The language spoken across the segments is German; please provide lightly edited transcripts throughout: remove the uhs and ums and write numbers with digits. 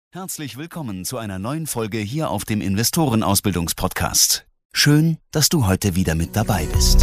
Herzlich willkommen zu einer neuen Folge hier auf dem Investorenausbildungspodcast. Schön, dass du heute wieder mit dabei bist.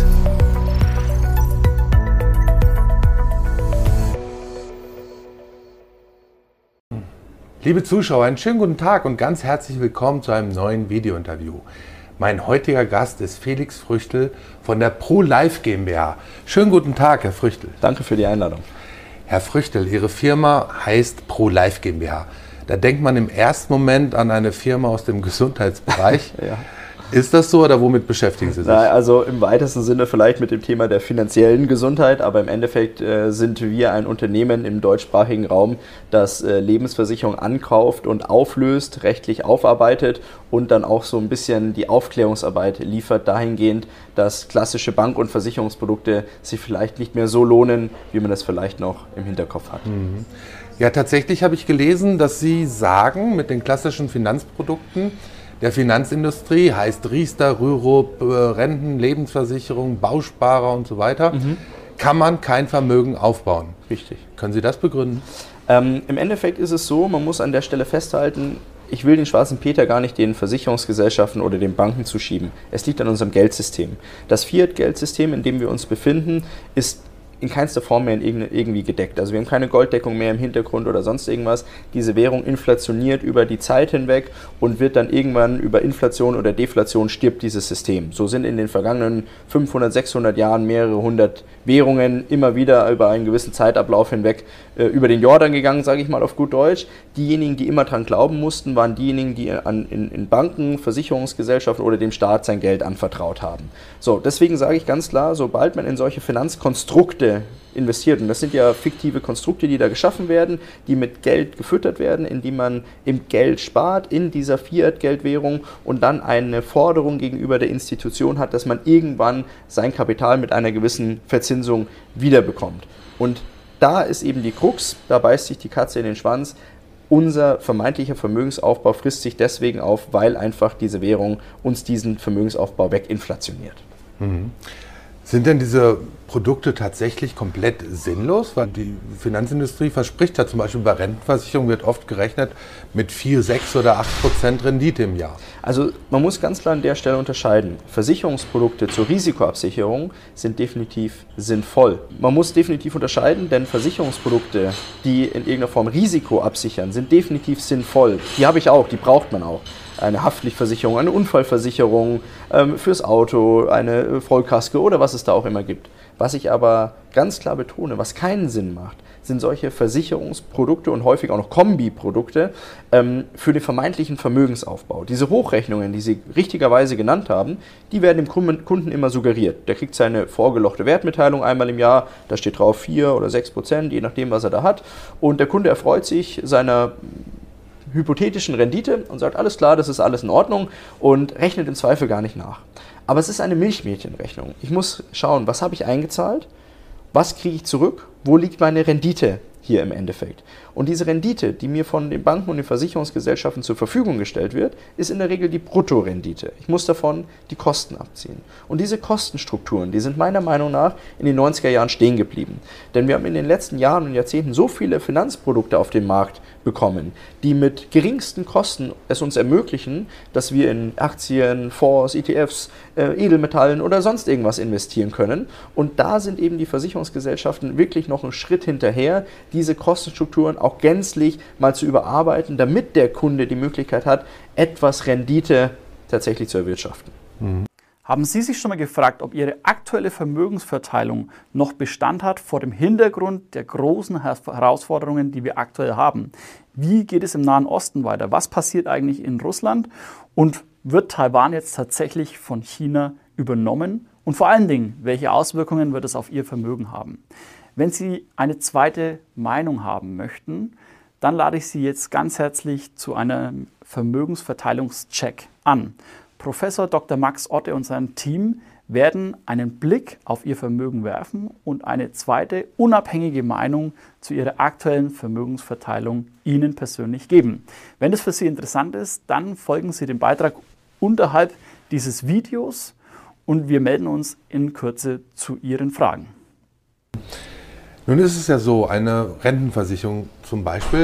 Liebe Zuschauer, einen schönen guten Tag und ganz herzlich willkommen zu einem neuen Videointerview. Mein heutiger Gast ist Felix Früchtl von der ProLife GmbH. Schönen guten Tag, Herr Früchtl. Danke für die Einladung. Herr Früchtl, Ihre Firma heißt ProLife GmbH. Da denkt man im ersten Moment an eine Firma aus dem Gesundheitsbereich. Ja. Ist das so oder womit beschäftigen Sie sich? Also im weitesten Sinne vielleicht mit dem Thema der finanziellen Gesundheit, aber im Endeffekt sind wir ein Unternehmen im deutschsprachigen Raum, das Lebensversicherungen ankauft und auflöst, rechtlich aufarbeitet und dann auch so ein bisschen die Aufklärungsarbeit liefert dahingehend, dass klassische Bank- und Versicherungsprodukte sich vielleicht nicht mehr so lohnen, wie man das vielleicht noch im Hinterkopf hat. Mhm. Ja, tatsächlich habe ich gelesen, dass Sie sagen, mit den klassischen Finanzprodukten der Finanzindustrie, heißt Riester, Rürup, Renten, Lebensversicherung, Bausparer und so weiter, kann man kein Vermögen aufbauen. Richtig. Können Sie das begründen? Im Endeffekt ist es so, man muss an der Stelle festhalten, ich will den schwarzen Peter gar nicht den Versicherungsgesellschaften oder den Banken zuschieben. Es liegt an unserem Geldsystem. Das Fiat-Geldsystem, in dem wir uns befinden, ist in keinster Form mehr irgendwie gedeckt. Also wir haben keine Golddeckung mehr im Hintergrund oder sonst irgendwas. Diese Währung inflationiert über die Zeit hinweg und wird dann irgendwann über Inflation oder Deflation stirbt dieses System. So sind in den vergangenen 500, 600 Jahren mehrere hundert Währungen immer wieder über einen gewissen Zeitablauf hinweg über den Jordan gegangen, sage ich mal auf gut Deutsch. Diejenigen, die immer dran glauben mussten, waren diejenigen, die in Banken, Versicherungsgesellschaften oder dem Staat sein Geld anvertraut haben. So, deswegen sage ich ganz klar, sobald man in solche Finanzkonstrukte investiert, und das sind ja fiktive Konstrukte, die da geschaffen werden, die mit Geld gefüttert werden, indem man im Geld spart, in dieser Fiat-Geldwährung und dann eine Forderung gegenüber der Institution hat, dass man irgendwann sein Kapital mit einer gewissen Verzinsung wiederbekommt. Und da ist eben die Krux, da beißt sich die Katze in den Schwanz. Unser vermeintlicher Vermögensaufbau frisst sich deswegen auf, weil einfach diese Währung uns diesen Vermögensaufbau weginflationiert. Mhm. Sind denn diese Produkte tatsächlich komplett sinnlos? Weil die Finanzindustrie verspricht ja zum Beispiel bei Rentenversicherung wird oft gerechnet mit 4, 6 oder 8% Rendite im Jahr. Also man muss ganz klar an der Stelle unterscheiden. Versicherungsprodukte zur Risikoabsicherung sind definitiv sinnvoll. Man muss definitiv unterscheiden, denn Versicherungsprodukte, die in irgendeiner Form Risiko absichern, sind definitiv sinnvoll. Die habe ich auch, die braucht man auch. Eine Haftpflichtversicherung, eine Unfallversicherung, fürs Auto, eine Vollkasko oder was es da auch immer gibt. Was ich aber ganz klar betone, was keinen Sinn macht, sind solche Versicherungsprodukte und häufig auch noch Kombiprodukte für den vermeintlichen Vermögensaufbau. Diese Hochrechnungen, die Sie richtigerweise genannt haben, die werden dem Kunden immer suggeriert. Der kriegt seine vorgelochte Wertmitteilung einmal im Jahr, da steht drauf 4 oder 6%, je nachdem, was er da hat. Und der Kunde erfreut sich seiner hypothetischen Rendite und sagt, alles klar, das ist alles in Ordnung und rechnet im Zweifel gar nicht nach. Aber es ist eine Milchmädchenrechnung. Ich muss schauen, was habe ich eingezahlt, was kriege ich zurück, wo liegt meine Rendite hier im Endeffekt. Und diese Rendite, die mir von den Banken und den Versicherungsgesellschaften zur Verfügung gestellt wird, ist in der Regel die Bruttorendite. Ich muss davon die Kosten abziehen. Und diese Kostenstrukturen, die sind meiner Meinung nach in den 90er Jahren stehen geblieben. Denn wir haben in den letzten Jahren und Jahrzehnten so viele Finanzprodukte auf den Markt bekommen, die mit geringsten Kosten es uns ermöglichen, dass wir in Aktien, Fonds, ETFs, Edelmetallen oder sonst irgendwas investieren können. Und da sind eben die Versicherungsgesellschaften wirklich noch einen Schritt hinterher, diese Kostenstrukturen auch gänzlich mal zu überarbeiten, damit der Kunde die Möglichkeit hat, etwas Rendite tatsächlich zu erwirtschaften. Haben Sie sich schon mal gefragt, ob Ihre aktuelle Vermögensverteilung noch Bestand hat vor dem Hintergrund der großen Herausforderungen, die wir aktuell haben? Wie geht es im Nahen Osten weiter? Was passiert eigentlich in Russland? Und wird Taiwan jetzt tatsächlich von China übernommen? Und vor allen Dingen, welche Auswirkungen wird es auf Ihr Vermögen haben? Wenn Sie eine zweite Meinung haben möchten, dann lade ich Sie jetzt ganz herzlich zu einem Vermögensverteilungscheck an. Professor Dr. Max Otte und sein Team werden einen Blick auf Ihr Vermögen werfen und eine zweite unabhängige Meinung zu Ihrer aktuellen Vermögensverteilung Ihnen persönlich geben. Wenn das für Sie interessant ist, dann folgen Sie dem Beitrag unterhalb dieses Videos und wir melden uns in Kürze zu Ihren Fragen. Nun ist es ja so, eine Rentenversicherung zum Beispiel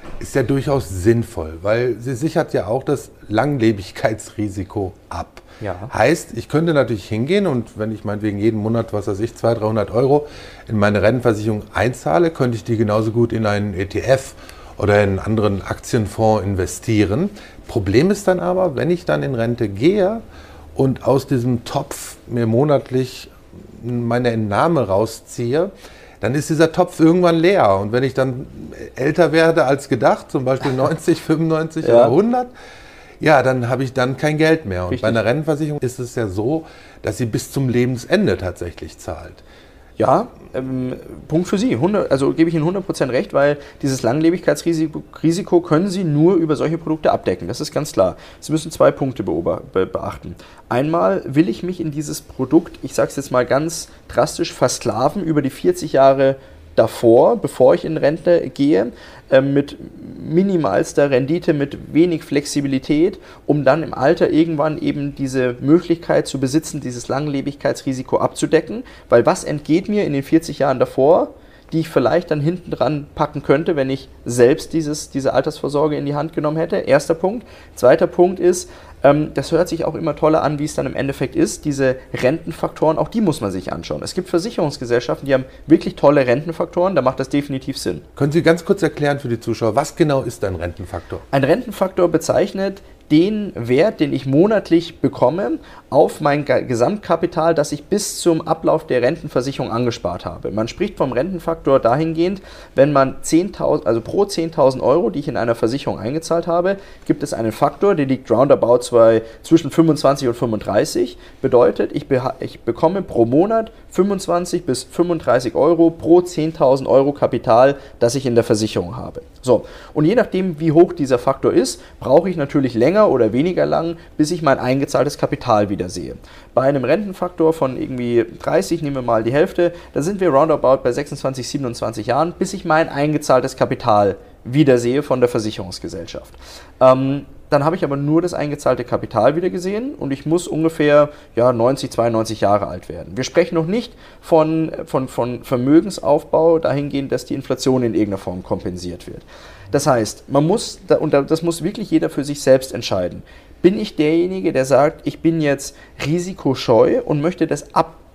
ist ja durchaus sinnvoll, weil sie sichert ja auch das Langlebigkeitsrisiko ab. Ja. Heißt, ich könnte natürlich hingehen und wenn ich meinetwegen jeden Monat, 200-300 Euro in meine Rentenversicherung einzahle, könnte ich die genauso gut in einen ETF oder in einen anderen Aktienfonds investieren. Problem ist dann aber, wenn ich dann in Rente gehe und aus diesem Topf mir monatlich meine Entnahme rausziehe, dann ist dieser Topf irgendwann leer. Und wenn ich dann älter werde als gedacht, zum Beispiel 90, 95 oder 100, ja, dann habe ich dann kein Geld mehr. Und Richtig. bei einer Rentenversicherung ist es ja so, dass sie bis zum Lebensende tatsächlich zahlt. Ja, Punkt für Sie. Also gebe ich Ihnen 100% recht, weil dieses Langlebigkeitsrisiko können Sie nur über solche Produkte abdecken. Das ist ganz klar. Sie müssen 2 Punkte beachten. Einmal will ich mich in dieses Produkt, ich sage es jetzt mal ganz drastisch, versklaven über die 40 Jahre davor, bevor ich in Rente gehe, mit minimalster Rendite, mit wenig Flexibilität, um dann im Alter irgendwann eben diese Möglichkeit zu besitzen, dieses Langlebigkeitsrisiko abzudecken. Weil was entgeht mir in den 40 Jahren davor, die ich vielleicht dann hinten dran packen könnte, wenn ich selbst diese Altersvorsorge in die Hand genommen hätte? Erster Punkt. Zweiter Punkt ist, das hört sich auch immer toller an, wie es dann im Endeffekt ist. Diese Rentenfaktoren, auch die muss man sich anschauen. Es gibt Versicherungsgesellschaften, die haben wirklich tolle Rentenfaktoren, da macht das definitiv Sinn. Können Sie ganz kurz erklären für die Zuschauer, was genau ist ein Rentenfaktor? Ein Rentenfaktor bezeichnet den Wert, den ich monatlich bekomme, auf mein Gesamtkapital, das ich bis zum Ablauf der Rentenversicherung angespart habe. Man spricht vom Rentenfaktor dahingehend, wenn man 10.000, also pro 10.000 Euro, die ich in einer Versicherung eingezahlt habe, gibt es einen Faktor, der liegt roundabout zwischen 25 und 35. Bedeutet, ich bekomme pro Monat 25 bis 35 Euro pro 10.000 Euro Kapital, das ich in der Versicherung habe. So, und je nachdem, wie hoch dieser Faktor ist, brauche ich natürlich länger oder weniger lang, bis ich mein eingezahltes Kapital wieder sehe. Bei einem Rentenfaktor von irgendwie 30, nehmen wir mal die Hälfte, da sind wir roundabout bei 26, 27 Jahren, bis ich mein eingezahltes Kapital wieder sehe von der Versicherungsgesellschaft. Dann habe ich aber nur das eingezahlte Kapital wieder gesehen und ich muss ungefähr 90, 92 Jahre alt werden. Wir sprechen noch nicht von Vermögensaufbau dahingehend, dass die Inflation in irgendeiner Form kompensiert wird. Das heißt, das muss wirklich jeder für sich selbst entscheiden. Bin ich derjenige, der sagt, ich bin jetzt risikoscheu und möchte das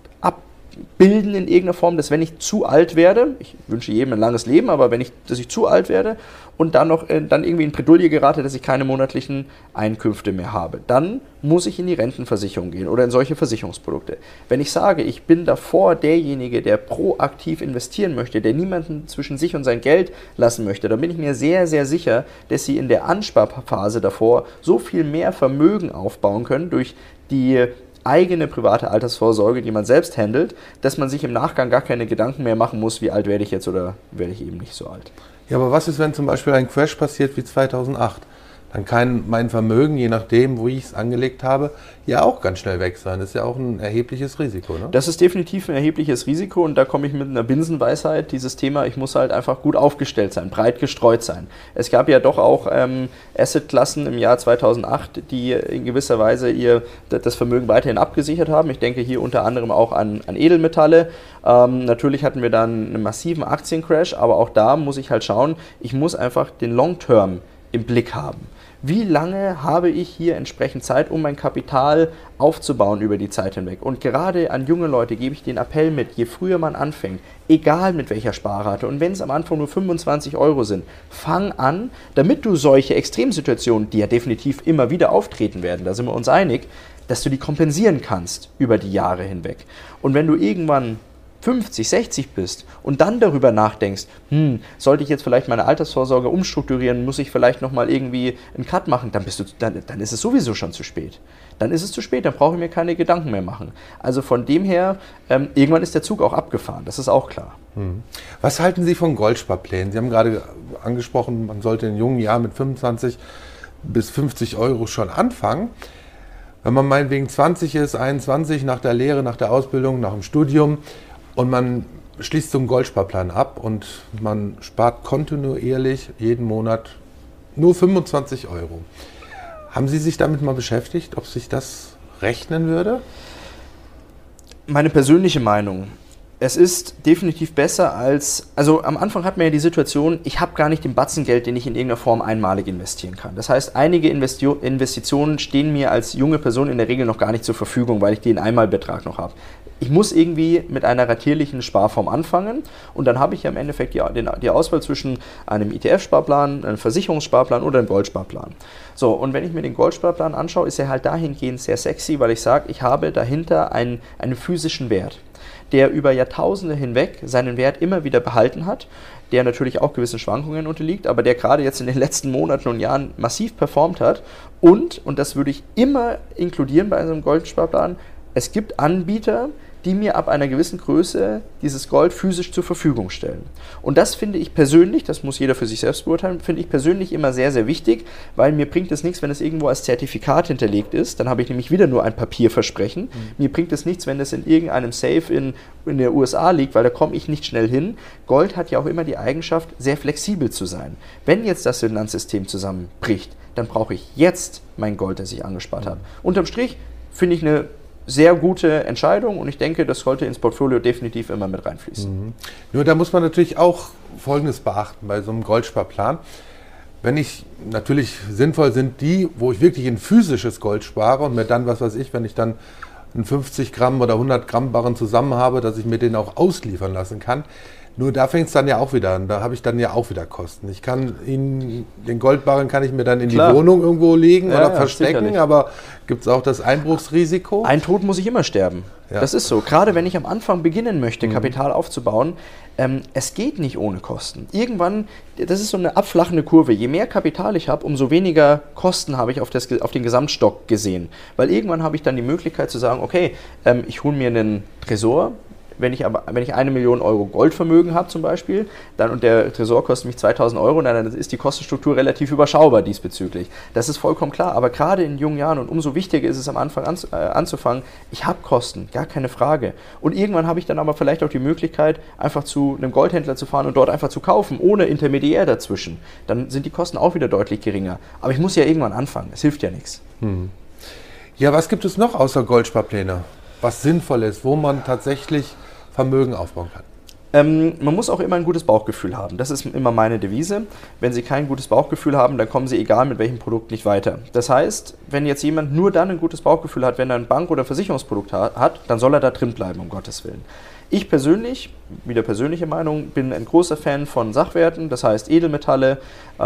abbilden in irgendeiner Form, dass wenn ich zu alt werde, ich wünsche jedem ein langes Leben, aber dass ich zu alt werde und dann irgendwie in Bredouille gerate, dass ich keine monatlichen Einkünfte mehr habe, dann muss ich in die Rentenversicherung gehen oder in solche Versicherungsprodukte. Wenn ich sage, ich bin davor derjenige, der proaktiv investieren möchte, der niemanden zwischen sich und sein Geld lassen möchte, dann bin ich mir sehr, sehr sicher, dass Sie in der Ansparphase davor so viel mehr Vermögen aufbauen können durch die eigene private Altersvorsorge, die man selbst handelt, dass man sich im Nachgang gar keine Gedanken mehr machen muss, wie alt werde ich jetzt oder werde ich eben nicht so alt. Ja, aber was ist, wenn zum Beispiel ein Crash passiert wie 2008? Dann kann mein Vermögen, je nachdem, wo ich es angelegt habe, ja auch ganz schnell weg sein. Das ist ja auch ein erhebliches Risiko, ne? Das ist definitiv ein erhebliches Risiko und da komme ich mit einer Binsenweisheit, dieses Thema, ich muss halt einfach gut aufgestellt sein, breit gestreut sein. Es gab ja doch auch Assetklassen im Jahr 2008, die in gewisser Weise das Vermögen weiterhin abgesichert haben. Ich denke hier unter anderem auch an Edelmetalle. Natürlich hatten wir dann einen massiven Aktiencrash, aber auch da muss ich halt schauen, ich muss einfach den Long-Term im Blick haben. Wie lange habe ich hier entsprechend Zeit, um mein Kapital aufzubauen über die Zeit hinweg? Und gerade an junge Leute gebe ich den Appell mit, je früher man anfängt, egal mit welcher Sparrate, und wenn es am Anfang nur 25 Euro sind, fang an, damit du solche Extremsituationen, die ja definitiv immer wieder auftreten werden, da sind wir uns einig, dass du die kompensieren kannst über die Jahre hinweg. Und wenn du irgendwann 50, 60 bist und dann darüber nachdenkst, sollte ich jetzt vielleicht meine Altersvorsorge umstrukturieren, muss ich vielleicht nochmal irgendwie einen Cut machen, dann ist es sowieso schon zu spät. Dann ist es zu spät, dann brauche ich mir keine Gedanken mehr machen. Also von dem her, irgendwann ist der Zug auch abgefahren, das ist auch klar. Was halten Sie von Goldsparplänen? Sie haben gerade angesprochen, man sollte in jungen Jahren mit 25 bis 50 Euro schon anfangen. Wenn man meinetwegen 20 ist, 21, nach der Lehre, nach der Ausbildung, nach dem Studium, und man schließt so einen Goldsparplan ab und man spart kontinuierlich jeden Monat nur 25 Euro. Haben Sie sich damit mal beschäftigt, ob sich das rechnen würde? Meine persönliche Meinung, Es ist definitiv besser also am Anfang hat man ja die Situation, ich habe gar nicht den Batzen Geld, den ich in irgendeiner Form einmalig investieren kann. Das heißt, einige Investitionen stehen mir als junge Person in der Regel noch gar nicht zur Verfügung, weil ich den Einmalbetrag noch habe. Ich muss irgendwie mit einer ratierlichen Sparform anfangen und dann habe ich ja im Endeffekt die Auswahl zwischen einem ETF-Sparplan, einem Versicherungssparplan oder einem Goldsparplan. So, und wenn ich mir den Goldsparplan anschaue, ist er halt dahingehend sehr sexy, weil ich sage, ich habe dahinter einen physischen Wert, der über Jahrtausende hinweg seinen Wert immer wieder behalten hat, der natürlich auch gewissen Schwankungen unterliegt, aber der gerade jetzt in den letzten Monaten und Jahren massiv performt hat und das würde ich immer inkludieren bei einem Goldsparplan, es gibt Anbieter, die mir ab einer gewissen Größe dieses Gold physisch zur Verfügung stellen. Und das finde ich persönlich, das muss jeder für sich selbst beurteilen, finde ich persönlich immer sehr, sehr wichtig, weil mir bringt es nichts, wenn es irgendwo als Zertifikat hinterlegt ist, dann habe ich nämlich wieder nur ein Papierversprechen. Mir bringt es nichts, wenn es in irgendeinem Safe in der USA liegt, weil da komme ich nicht schnell hin. Gold hat ja auch immer die Eigenschaft, sehr flexibel zu sein. Wenn jetzt das Finanzsystem zusammenbricht, dann brauche ich jetzt mein Gold, das ich angespart habe. Unterm Strich finde ich eine sehr gute Entscheidung und ich denke, das sollte ins Portfolio definitiv immer mit reinfließen. Nur da muss man natürlich auch Folgendes beachten bei so einem Goldsparplan. Natürlich sinnvoll sind die, wo ich wirklich in physisches Gold spare und mir dann, was weiß ich, wenn ich dann einen 50 Gramm oder 100 Gramm Barren zusammen habe, dass ich mir den auch ausliefern lassen kann. Nur da fängt es dann ja auch wieder an, da habe ich dann ja auch wieder Kosten. Ich kann den Goldbarren kann ich mir dann in die Wohnung irgendwo legen oder verstecken, sicherlich. Aber gibt es auch das Einbruchsrisiko? Ein Tod muss ich immer sterben. Ja. Das ist so. Gerade wenn ich am Anfang beginnen möchte, Kapital aufzubauen, es geht nicht ohne Kosten. Irgendwann, das ist so eine abflachende Kurve. Je mehr Kapital ich habe, umso weniger Kosten habe ich auf den Gesamtstock gesehen. Weil irgendwann habe ich dann die Möglichkeit zu sagen, okay, ich hole mir einen Tresor. Wenn ich 1 Million Euro Goldvermögen habe zum Beispiel, und der Tresor kostet mich 2.000 Euro, dann ist die Kostenstruktur relativ überschaubar diesbezüglich. Das ist vollkommen klar, aber gerade in jungen Jahren und umso wichtiger ist es am Anfang anzufangen, ich habe Kosten, gar keine Frage. Und irgendwann habe ich dann aber vielleicht auch die Möglichkeit, einfach zu einem Goldhändler zu fahren und dort einfach zu kaufen, ohne Intermediär dazwischen. Dann sind die Kosten auch wieder deutlich geringer. Aber ich muss ja irgendwann anfangen, es hilft ja nichts. Ja, was gibt es noch außer Goldsparpläne? Was sinnvoll ist, wo man tatsächlich Vermögen aufbauen kann? Man muss auch immer ein gutes Bauchgefühl haben. Das ist immer meine Devise. Wenn Sie kein gutes Bauchgefühl haben, dann kommen Sie egal mit welchem Produkt nicht weiter. Das heißt, wenn jetzt jemand nur dann ein gutes Bauchgefühl hat, wenn er ein Bank- oder Versicherungsprodukt hat, dann soll er da drin bleiben, um Gottes Willen. Ich persönlich, wieder persönliche Meinung, bin ein großer Fan von Sachwerten, das heißt Edelmetalle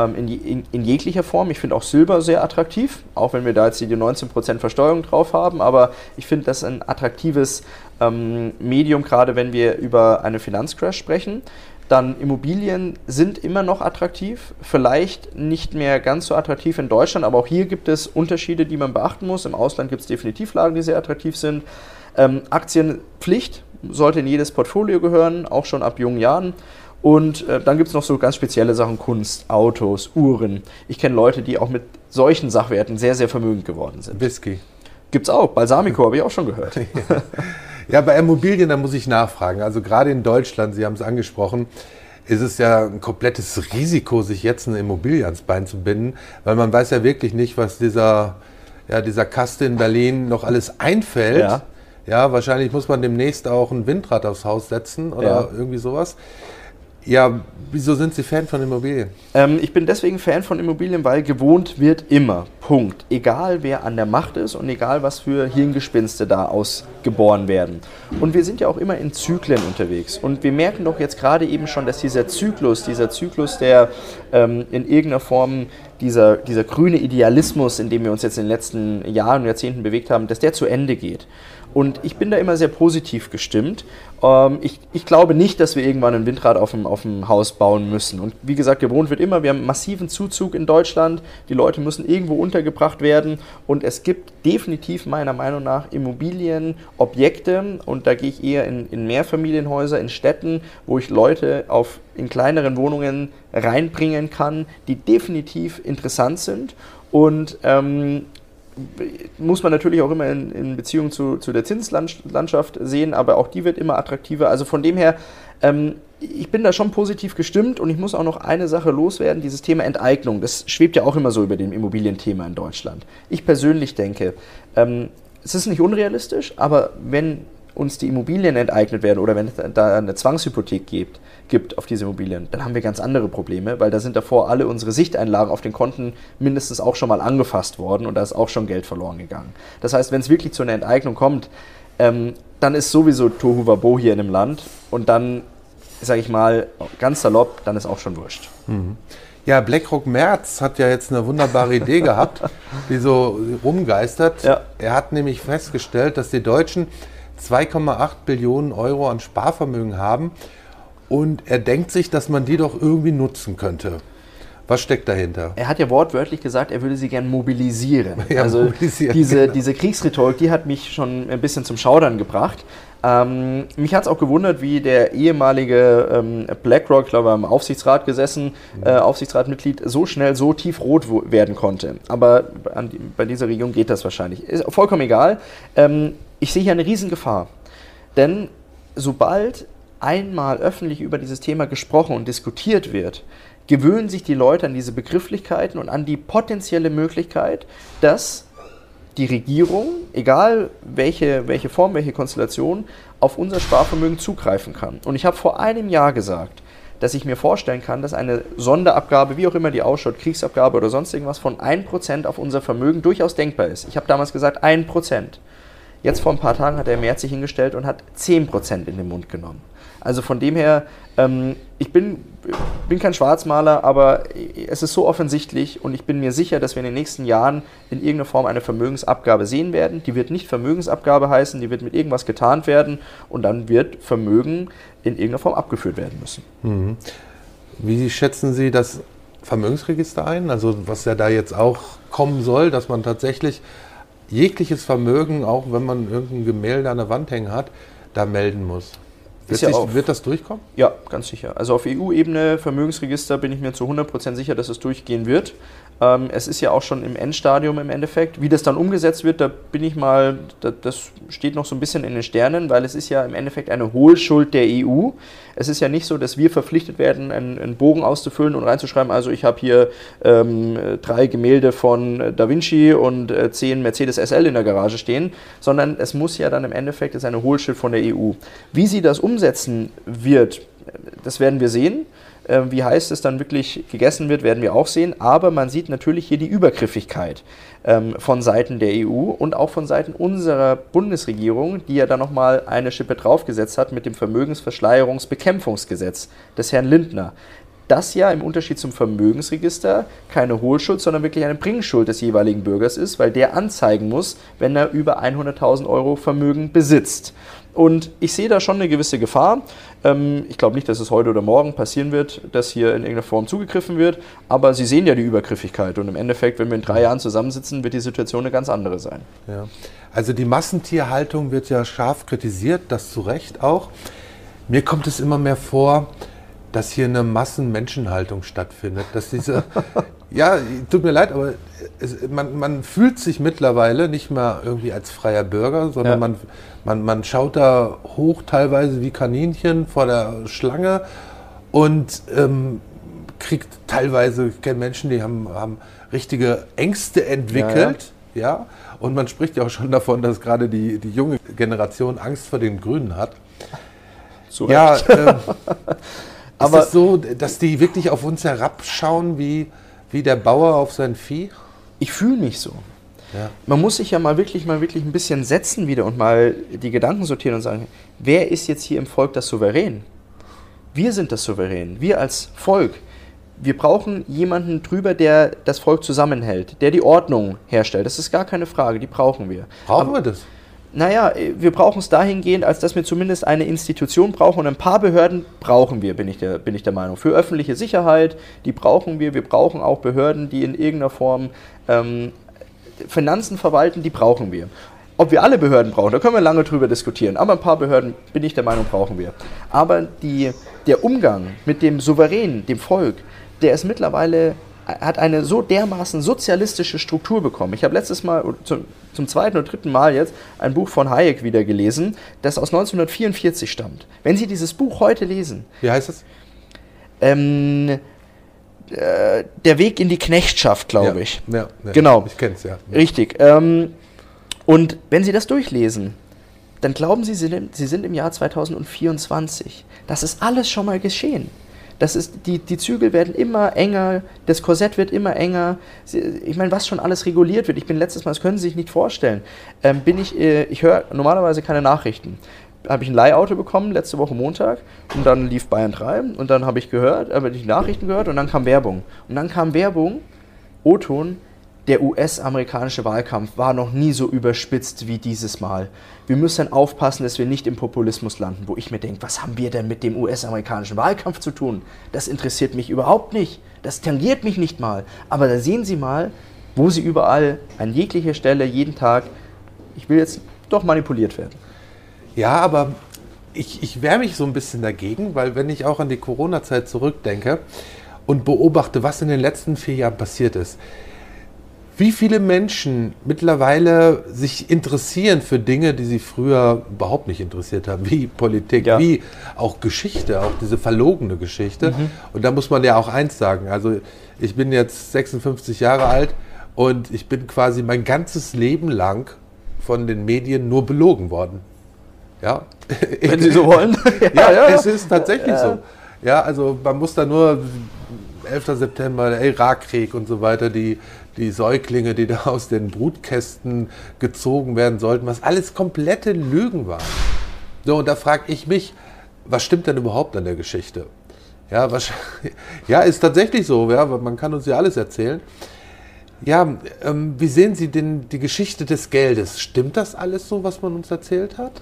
in jeglicher Form. Ich finde auch Silber sehr attraktiv, auch wenn wir da jetzt die 19% Versteuerung drauf haben, aber ich finde das ein attraktives Medium, gerade wenn wir über einen Finanzcrash sprechen. Dann Immobilien sind immer noch attraktiv, vielleicht nicht mehr ganz so attraktiv in Deutschland, aber auch hier gibt es Unterschiede, die man beachten muss. Im Ausland gibt es definitiv Lagen, die sehr attraktiv sind. Aktienpflicht sollte in jedes Portfolio gehören, auch schon ab jungen Jahren. Und dann gibt es noch so ganz spezielle Sachen, Kunst, Autos, Uhren. Ich kenne Leute, die auch mit solchen Sachwerten sehr, sehr vermögend geworden sind. Whisky. Gibt's auch, Balsamico habe ich auch schon gehört. Ja, bei Immobilien, da muss ich nachfragen. Also gerade in Deutschland, Sie haben es angesprochen, ist es ja ein komplettes Risiko, sich jetzt eine Immobilie ans Bein zu binden, weil man weiß ja wirklich nicht, was dieser Kaste in Berlin noch alles einfällt. Ja. Ja, wahrscheinlich muss man demnächst auch ein Windrad aufs Haus setzen oder irgendwie sowas. Ja, wieso sind Sie Fan von Immobilien? Ich bin deswegen Fan von Immobilien, weil gewohnt wird immer. Punkt. Egal wer an der Macht ist und egal was für Hirngespinste da ausgeboren werden. Und wir sind ja auch immer in Zyklen unterwegs. Und wir merken doch jetzt gerade eben schon, dass dieser Zyklus, der in irgendeiner Form dieser grüne Idealismus, in dem wir uns jetzt in den letzten Jahren und Jahrzehnten bewegt haben, dass der zu Ende geht. Und ich bin da immer sehr positiv gestimmt. Ich glaube nicht, dass wir irgendwann ein Windrad auf dem Haus bauen müssen. Und wie gesagt, gewohnt wird immer. Wir haben einen massiven Zuzug in Deutschland. Die Leute müssen irgendwo untergebracht werden. Und es gibt definitiv meiner Meinung nach Immobilienobjekte. Und da gehe ich eher in Mehrfamilienhäuser, in Städten, wo ich Leute in kleineren Wohnungen reinbringen kann, die definitiv interessant sind. Und muss man natürlich auch immer in Beziehung zu der Zinslandschaft sehen, aber auch die wird immer attraktiver. Also von dem her, ich bin da schon positiv gestimmt und ich muss auch noch eine Sache loswerden, dieses Thema Enteignung, das schwebt ja auch immer so über dem Immobilienthema in Deutschland. Ich persönlich denke, es ist nicht unrealistisch, aber wenn uns die Immobilien enteignet werden oder wenn es da eine Zwangshypothek gibt auf diese Immobilien, dann haben wir ganz andere Probleme, weil da sind davor alle unsere Sichteinlagen auf den Konten mindestens auch schon mal angefasst worden und da ist auch schon Geld verloren gegangen. Das heißt, wenn es wirklich zu einer Enteignung kommt, dann ist sowieso Tohu Wabo hier in dem Land und dann, sage ich mal, ganz salopp, dann ist auch schon wurscht. Mhm. Ja, BlackRock Merz hat ja jetzt eine wunderbare Idee gehabt, die so rumgeistert. Ja. Er hat nämlich festgestellt, dass die Deutschen 2,8 Billionen Euro an Sparvermögen haben und er denkt sich, dass man die doch irgendwie nutzen könnte. Was steckt dahinter? Er hat ja wortwörtlich gesagt, er würde sie gern mobilisieren. Ja, also mobilisieren, diese Kriegsrhetorik, die hat mich schon ein bisschen zum Schaudern gebracht. Mich hat es auch gewundert, wie der ehemalige BlackRock, ich glaube, am Aufsichtsrat gesessen, Aufsichtsratmitglied, so schnell so tiefrot werden konnte. Aber bei dieser Regierung geht das wahrscheinlich. Ist vollkommen egal. Ich sehe hier eine Riesengefahr. Denn sobald einmal öffentlich über dieses Thema gesprochen und diskutiert wird, gewöhnen sich die Leute an diese Begrifflichkeiten und an die potenzielle Möglichkeit, dass die Regierung, egal welche Form, welche Konstellation, auf unser Sparvermögen zugreifen kann. Und ich habe vor einem Jahr gesagt, dass ich mir vorstellen kann, dass eine Sonderabgabe, wie auch immer die ausschaut, Kriegsabgabe oder sonst irgendwas, von 1% auf unser Vermögen durchaus denkbar ist. Ich habe damals gesagt 1%. Jetzt vor ein paar Tagen hat der Merz sich hingestellt und hat 10% in den Mund genommen. Also von dem her, ich bin kein Schwarzmaler, aber es ist so offensichtlich und ich bin mir sicher, dass wir in den nächsten Jahren in irgendeiner Form eine Vermögensabgabe sehen werden. Die wird nicht Vermögensabgabe heißen, die wird mit irgendwas getarnt werden und dann wird Vermögen in irgendeiner Form abgeführt werden müssen. Mhm. Wie schätzen Sie das Vermögensregister ein? Also was ja da jetzt auch kommen soll, dass man tatsächlich jegliches Vermögen, auch wenn man irgendein Gemälde an der Wand hängen hat, da melden muss. Wird das durchkommen? Ja, ganz sicher. Also auf EU-Ebene, Vermögensregister, bin ich mir zu 100% sicher, dass es durchgehen wird. Es ist ja auch schon im Endstadium im Endeffekt. Wie das dann umgesetzt wird, das steht noch so ein bisschen in den Sternen, weil es ist ja im Endeffekt eine Hohlschuld der EU. Es ist ja nicht so, dass wir verpflichtet werden, einen Bogen auszufüllen und reinzuschreiben, also ich habe hier 3 Gemälde von Da Vinci und 10 Mercedes SL in der Garage stehen, sondern es muss ja dann im Endeffekt, es ist eine Hohlschuld von der EU. Wie sie das umsetzen wird, das werden wir sehen. Wie heiß es dann wirklich gegessen wird, werden wir auch sehen. Aber man sieht natürlich hier die Übergriffigkeit von Seiten der EU und auch von Seiten unserer Bundesregierung, die ja dann nochmal eine Schippe draufgesetzt hat mit dem Vermögensverschleierungsbekämpfungsgesetz des Herrn Lindner. Das ja im Unterschied zum Vermögensregister keine Hohlschuld, sondern wirklich eine Bringschuld des jeweiligen Bürgers ist, weil der anzeigen muss, wenn er über 100.000 Euro Vermögen besitzt. Und ich sehe da schon eine gewisse Gefahr. Ich glaube nicht, dass es heute oder morgen passieren wird, dass hier in irgendeiner Form zugegriffen wird, aber Sie sehen ja die Übergriffigkeit und im Endeffekt, wenn wir in 3 Jahren zusammensitzen, wird die Situation eine ganz andere sein. Ja. Also die Massentierhaltung wird ja scharf kritisiert, das zu Recht auch. Mir kommt es immer mehr vor, dass hier eine Massenmenschenhaltung stattfindet. Dass diese, ja, tut mir leid, aber man fühlt sich mittlerweile nicht mehr irgendwie als freier Bürger, sondern man schaut da hoch teilweise wie Kaninchen vor der Schlange und kriegt teilweise, ich kenne Menschen, die haben richtige Ängste entwickelt. Ja. Und man spricht ja auch schon davon, dass gerade die junge Generation Angst vor den Grünen hat. Zu Recht. Ja, aber ist es so, dass die wirklich auf uns herabschauen, wie der Bauer auf sein Vieh? Ich fühle mich so. Ja. Man muss sich ja mal wirklich ein bisschen setzen wieder und mal die Gedanken sortieren und sagen, wer ist jetzt hier im Volk das Souverän? Wir sind das Souverän, wir als Volk. Wir brauchen jemanden drüber, der das Volk zusammenhält, der die Ordnung herstellt. Das ist gar keine Frage, die brauchen wir. Brauchen wir das? Naja, wir brauchen es dahingehend, als dass wir zumindest eine Institution brauchen und ein paar Behörden brauchen wir, bin ich der Meinung. Für öffentliche Sicherheit, die brauchen wir. Wir brauchen auch Behörden, die in irgendeiner Form Finanzen verwalten, die brauchen wir. Ob wir alle Behörden brauchen, da können wir lange drüber diskutieren, aber ein paar Behörden, bin ich der Meinung, brauchen wir. Aber der Umgang mit dem Souverän, dem Volk, der ist mittlerweile, hat eine so dermaßen sozialistische Struktur bekommen. Ich habe letztes Mal, zum 2. oder 3. Mal jetzt, ein Buch von Hayek wieder gelesen, das aus 1944 stammt. Wenn Sie dieses Buch heute lesen... Wie heißt es? Der Weg in die Knechtschaft, glaube ich. Ja, genau. Ich kenne es, ja. Richtig. Und wenn Sie das durchlesen, dann glauben Sie sind im Jahr 2024. Das ist alles schon mal geschehen. Die Zügel werden immer enger, das Korsett wird immer enger. Ich meine, was schon alles reguliert wird. Ich bin letztes Mal, das können Sie sich nicht vorstellen, ich höre normalerweise keine Nachrichten. Habe ich ein Leihauto bekommen, letzte Woche Montag, und dann lief Bayern 3 und dann habe ich die Nachrichten gehört und dann kam Werbung. Und dann kam Werbung, O-Ton, der US-amerikanische Wahlkampf war noch nie so überspitzt wie dieses Mal. Wir müssen aufpassen, dass wir nicht im Populismus landen, wo ich mir denke, was haben wir denn mit dem US-amerikanischen Wahlkampf zu tun? Das interessiert mich überhaupt nicht. Das tangiert mich nicht mal. Aber da sehen Sie mal, wo Sie überall an jeglicher Stelle jeden Tag, ich will jetzt doch manipuliert werden. Ja, aber ich wehre mich so ein bisschen dagegen, weil wenn ich auch an die Corona-Zeit zurückdenke und beobachte, was in den letzten 4 Jahren passiert ist, wie viele Menschen mittlerweile sich interessieren für Dinge, die sie früher überhaupt nicht interessiert haben, wie Politik, wie auch Geschichte, auch diese verlogene Geschichte. Und da muss man ja auch eins sagen, also ich bin jetzt 56 Jahre alt und ich bin quasi mein ganzes Leben lang von den Medien nur belogen worden. Ja. Wenn Sie so wollen. Es ist tatsächlich so. Ja, also man muss da nur 11. September, der Irakkrieg und so weiter, die Säuglinge, die da aus den Brutkästen gezogen werden sollten, was alles komplette Lügen waren. So, und da frage ich mich, was stimmt denn überhaupt an der Geschichte? Ja, ist tatsächlich so, ja, man kann uns ja alles erzählen. Ja, wie sehen Sie denn die Geschichte des Geldes? Stimmt das alles so, was man uns erzählt hat?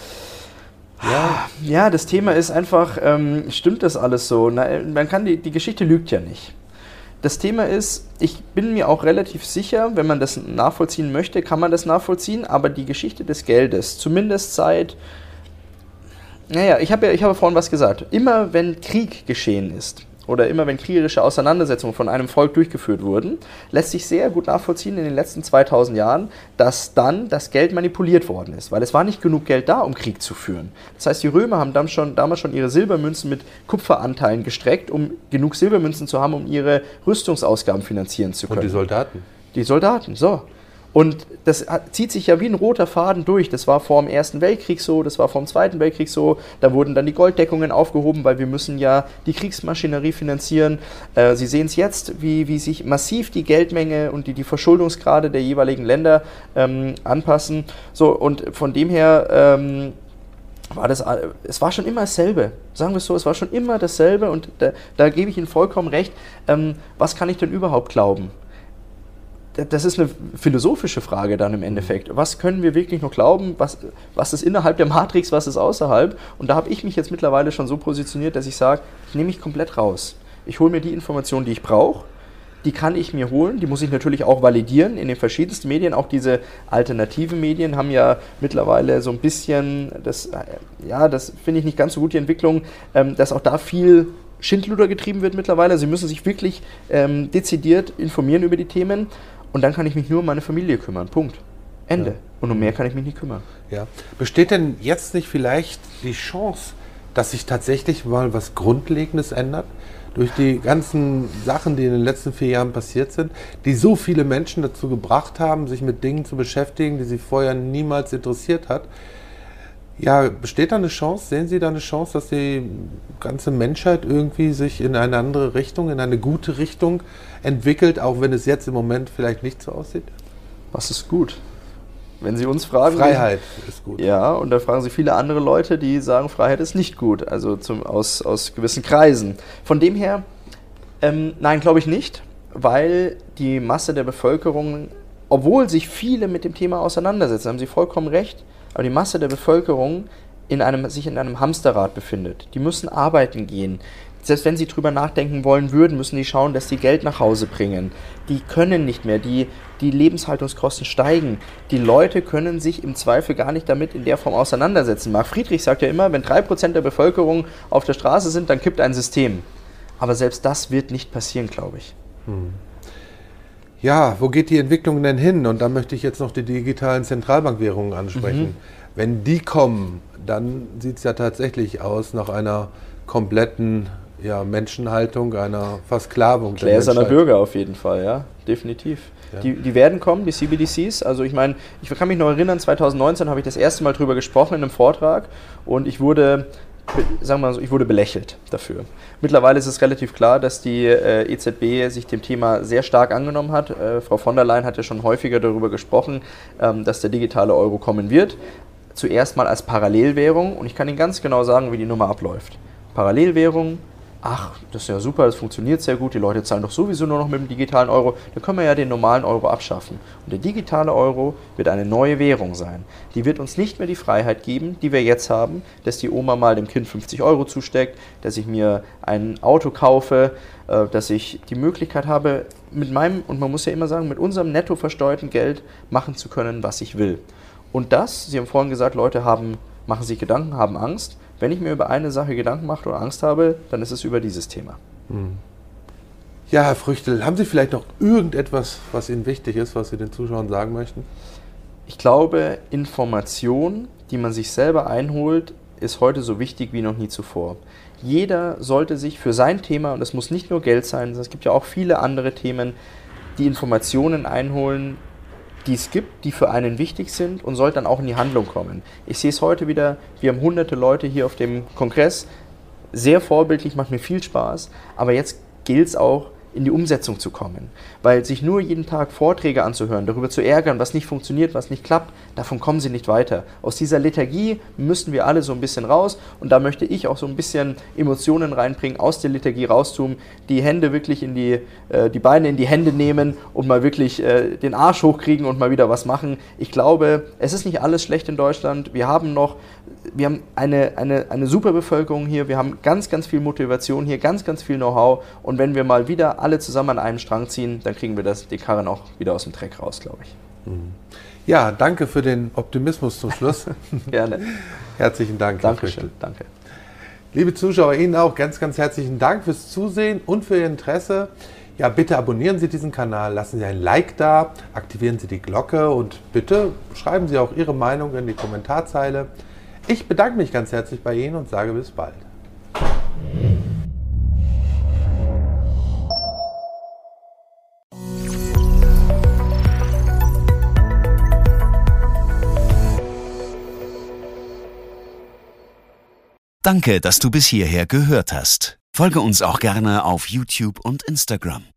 Ja, das Thema ist einfach, stimmt das alles so? Die Geschichte lügt ja nicht. Das Thema ist, ich bin mir auch relativ sicher, wenn man das nachvollziehen möchte, kann man das nachvollziehen, aber die Geschichte des Geldes, zumindest seit, ich habe vorhin was gesagt, immer wenn Krieg geschehen ist, oder immer wenn kriegerische Auseinandersetzungen von einem Volk durchgeführt wurden, lässt sich sehr gut nachvollziehen in den letzten 2000 Jahren, dass dann das Geld manipuliert worden ist, weil es war nicht genug Geld da, um Krieg zu führen. Das heißt, die Römer haben damals schon ihre Silbermünzen mit Kupferanteilen gestreckt, um genug Silbermünzen zu haben, um ihre Rüstungsausgaben finanzieren zu können. Und die Soldaten? Die Soldaten, so. Und das zieht sich ja wie ein roter Faden durch. Das war vor dem Ersten Weltkrieg so, das war vor dem Zweiten Weltkrieg so. Da wurden dann die Golddeckungen aufgehoben, weil wir müssen ja die Kriegsmaschinerie finanzieren. Sie sehen es jetzt, wie sich massiv die Geldmenge und die Verschuldungsgrade der jeweiligen Länder anpassen. So, und von dem her es war schon immer dasselbe. Sagen wir es so, es war schon immer dasselbe. Und da gebe ich Ihnen vollkommen recht. Was kann ich denn überhaupt glauben? Das ist eine philosophische Frage dann im Endeffekt. Was können wir wirklich noch glauben? Was ist innerhalb der Matrix, was ist außerhalb? Und da habe ich mich jetzt mittlerweile schon so positioniert, dass ich sage, ich nehme mich komplett raus. Ich hole mir die Informationen, die ich brauche. Die kann ich mir holen. Die muss ich natürlich auch validieren in den verschiedensten Medien. Auch diese alternativen Medien haben ja mittlerweile so ein bisschen, das finde ich nicht ganz so gut, die Entwicklung, dass auch da viel Schindluder getrieben wird mittlerweile. Sie müssen sich wirklich dezidiert informieren über die Themen. Und dann kann ich mich nur um meine Familie kümmern. Punkt. Ende. Ja. Und um mehr kann ich mich nicht kümmern. Ja. Besteht denn jetzt nicht vielleicht die Chance, dass sich tatsächlich mal was Grundlegendes ändert? Durch die ganzen Sachen, die in den letzten 4 Jahren passiert sind, die so viele Menschen dazu gebracht haben, sich mit Dingen zu beschäftigen, die sie vorher niemals interessiert hat. Ja, besteht da eine Chance? Sehen Sie da eine Chance, dass die ganze Menschheit irgendwie sich in eine andere Richtung, in eine gute Richtung entwickelt, auch wenn es jetzt im Moment vielleicht nicht so aussieht? Was ist gut? Wenn Sie uns fragen... Freiheit ist gut. Ja, und da fragen Sie viele andere Leute, die sagen, Freiheit ist nicht gut, also aus gewissen Kreisen. Von dem her, nein, glaube ich nicht, weil die Masse der Bevölkerung, obwohl sich viele mit dem Thema auseinandersetzen, haben Sie vollkommen recht, aber die Masse der Bevölkerung sich in einem Hamsterrad befindet. Die müssen arbeiten gehen. Selbst wenn sie drüber nachdenken wollen würden, müssen die schauen, dass sie Geld nach Hause bringen. Die können nicht mehr, die Lebenshaltungskosten steigen. Die Leute können sich im Zweifel gar nicht damit in der Form auseinandersetzen. Marc Friedrich sagt ja immer, wenn 3% der Bevölkerung auf der Straße sind, dann kippt ein System. Aber selbst das wird nicht passieren, glaube ich. Ja, wo geht die Entwicklung denn hin? Und da möchte ich jetzt noch die digitalen Zentralbankwährungen ansprechen. Wenn die kommen, dann sieht es ja tatsächlich aus nach einer kompletten Menschenhaltung, einer Versklavung. Gläserner Bürger auf jeden Fall, ja, definitiv. Ja. Die werden kommen, die CBDCs. Also ich meine, ich kann mich noch erinnern, 2019 habe ich das erste Mal drüber gesprochen in einem Vortrag und ich wurde belächelt dafür. Mittlerweile ist es relativ klar, dass die EZB sich dem Thema sehr stark angenommen hat. Frau von der Leyen hat ja schon häufiger darüber gesprochen, dass der digitale Euro kommen wird. Zuerst mal als Parallelwährung und ich kann Ihnen ganz genau sagen, wie die Nummer abläuft. Parallelwährung, ach, das ist ja super, das funktioniert sehr gut, die Leute zahlen doch sowieso nur noch mit dem digitalen Euro, dann können wir ja den normalen Euro abschaffen. Und der digitale Euro wird eine neue Währung sein. Die wird uns nicht mehr die Freiheit geben, die wir jetzt haben, dass die Oma mal dem Kind 50 Euro zusteckt, dass ich mir ein Auto kaufe, dass ich die Möglichkeit habe, mit meinem, und man muss ja immer sagen, mit unserem netto versteuerten Geld machen zu können, was ich will. Und das, Sie haben vorhin gesagt, Leute machen sich Gedanken, haben Angst. Wenn ich mir über eine Sache Gedanken mache oder Angst habe, dann ist es über dieses Thema. Ja, Herr Früchtel, haben Sie vielleicht noch irgendetwas, was Ihnen wichtig ist, was Sie den Zuschauern sagen möchten? Ich glaube, Information, die man sich selber einholt, ist heute so wichtig wie noch nie zuvor. Jeder sollte sich für sein Thema, und es muss nicht nur Geld sein, sondern es gibt ja auch viele andere Themen, die Informationen einholen, die es gibt, die für einen wichtig sind und sollte dann auch in die Handlung kommen. Ich sehe es heute wieder, wir haben hunderte Leute hier auf dem Kongress, sehr vorbildlich, macht mir viel Spaß, aber jetzt gilt es auch, in die Umsetzung zu kommen. Weil sich nur jeden Tag Vorträge anzuhören, darüber zu ärgern, was nicht funktioniert, was nicht klappt, davon kommen sie nicht weiter. Aus dieser Lethargie müssen wir alle so ein bisschen raus und da möchte ich auch so ein bisschen Emotionen reinbringen, aus der Lethargie raustun, die Hände wirklich die Beine in die Hände nehmen und mal wirklich den Arsch hochkriegen und mal wieder was machen. Ich glaube, es ist nicht alles schlecht in Deutschland. Wir haben eine super Bevölkerung hier, wir haben ganz, ganz viel Motivation hier, ganz, ganz viel Know-how und wenn wir mal wieder alle zusammen an einem Strang ziehen, dann kriegen wir die Karren auch wieder aus dem Dreck raus, glaube ich. Ja, danke für den Optimismus zum Schluss. Gerne. Herzlichen Dank. Dankeschön. Danke. Liebe Zuschauer, Ihnen auch ganz, ganz herzlichen Dank fürs Zusehen und für Ihr Interesse. Ja, bitte abonnieren Sie diesen Kanal, lassen Sie ein Like da, aktivieren Sie die Glocke und bitte schreiben Sie auch Ihre Meinung in die Kommentarzeile. Ich bedanke mich ganz herzlich bei Ihnen und sage bis bald. Danke, dass du bis hierher gehört hast. Folge uns auch gerne auf YouTube und Instagram.